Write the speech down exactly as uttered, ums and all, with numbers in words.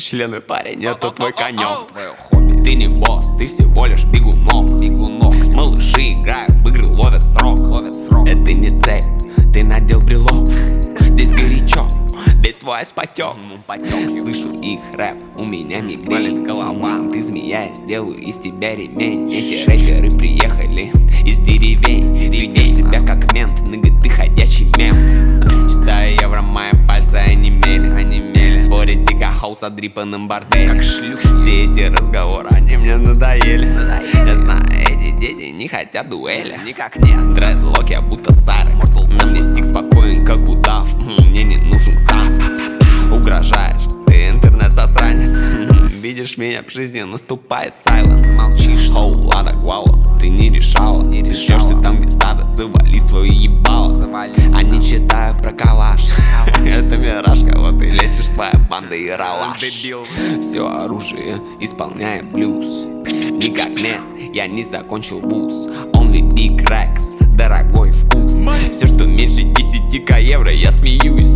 члены, парень, это твой конек. Ты не босс, ты всего лишь бегунок. Бегунок. Малыши играют в игры, ловят срок. Ловят срок. Это не цепь, ты надел брелок. Здесь горячо, весь твой спотек. Слышу их рэп, у меня мигрень. Голова, ты змея, я сделаю из тебя ремень. Эти рэперы приехали из деревень. Ведешь себя как мент, ныга, ты ходячий мем. Считаю евро, мои пальцы онемели. Спорить дико хаус о дрипанном борделе. Все эти разговоры, они мне надоели. Я знаю, эти дети не хотят дуэли. Никак нет. Дредлоки, будто Сары. На мне стик спокоен, как удав. Мне не нужен сам. Угрожаешь, ты интернет-засранец. Видишь меня в жизни, наступает сайленс. Молчишь, хоу, лада, гуала, ты не решала. Не решешься там, где стадо, завали свою ебало. Они читают про калаш. Это мирашка, вот и лечишь, твоя банда и ралаш. Все оружие, исполняя блюз. Никак нет, я не закончил вуз. Only big racks, дорогой вкус. Все, что меньше десяти евро, я смеюсь.